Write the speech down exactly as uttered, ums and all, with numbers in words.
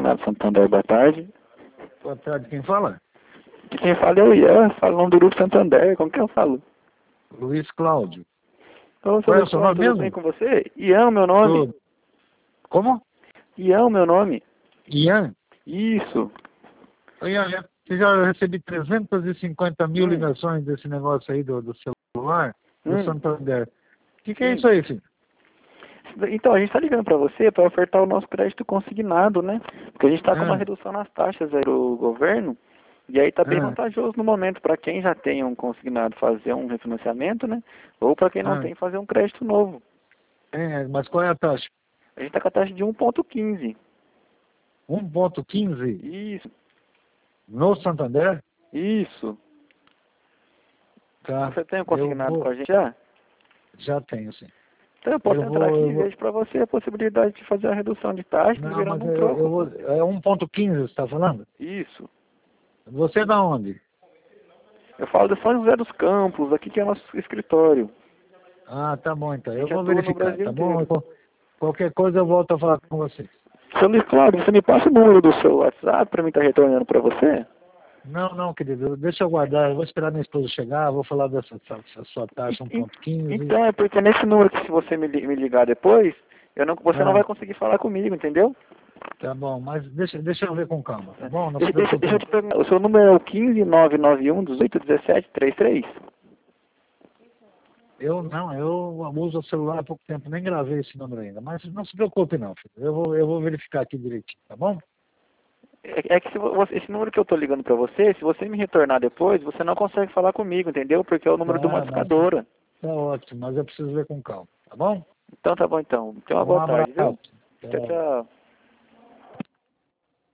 Consignado Santander, boa tarde. Boa tarde, quem fala? Quem fala é o Ian, falando do Grupo Santander, como que eu falo? Luiz Cláudio. Ô, Qual é o seu seu nome tudo mesmo? bem com você? Ian, meu nome. Tudo. Como? Ian, meu nome. Ian? Isso. Oi, Ian, você já recebi trezentas e cinquenta mil Hum. ligações desse negócio aí do, do celular, do Hum. Santander. O que, que é Sim. isso aí, filho? Então, a gente está ligando para você para ofertar o nosso crédito consignado, né? Porque a gente está com uma Ah, redução nas taxas aí do governo, e aí está bem ah, vantajoso no momento para quem já tem um consignado fazer um refinanciamento, né? Ou para quem não ah. tem fazer um crédito novo. É, mas qual é a taxa? A gente está com a taxa de um ponto quinze. um ponto quinze Isso, no Santander? isso. Tá, Você tem um eu consignado com vou... a gente já? Já tenho, sim. Então eu posso Eu entrar vou... aqui Eu e vou... vejo para você a possibilidade de fazer a redução de taxa Não, mas virando um eu, eu troco. vou... É um ponto quinze, você está falando? Isso. Você é da onde? Eu falo de São José dos Campos, aqui que é nosso escritório. Ah, tá bom, então. A Eu gente vou atua no verificar, Brasil tá bom? inteiro. Qual- Qualquer coisa eu volto a falar com você. Seu Luiz Cláudio, você me passa o número do seu WhatsApp para mim estar retornando para você? Não, não, querido. Deixa eu guardar. Eu vou esperar minha esposa chegar. Vou falar dessa, dessa sua taxa E- e- um ponto quinze. Então, é porque nesse número que se você me, li- me ligar depois, eu não, você não Ah, vai conseguir falar comigo, entendeu? tá bom. Mas deixa, deixa eu ver com calma, tá É. bom? Não se Deixa, deixa, preocupe, deixa eu não. te perguntar, o seu número é o um cinco nove nove um, um oito um sete, três três? Eu não, eu uso o celular há pouco tempo. Nem gravei esse número ainda. Mas não se preocupe, não, filho. Eu vou, eu vou verificar aqui direitinho, tá bom? É, é que se você, esse número que eu estou ligando para você, se você me retornar depois, você não consegue falar comigo, entendeu? Porque é o número de uma Tá, mas discadora. tá ótimo. Mas eu preciso ver com calma, tá bom? Então tá bom então. Tenha uma Um boa tarde, viu? abraço. Tchau, Tchau. tchau.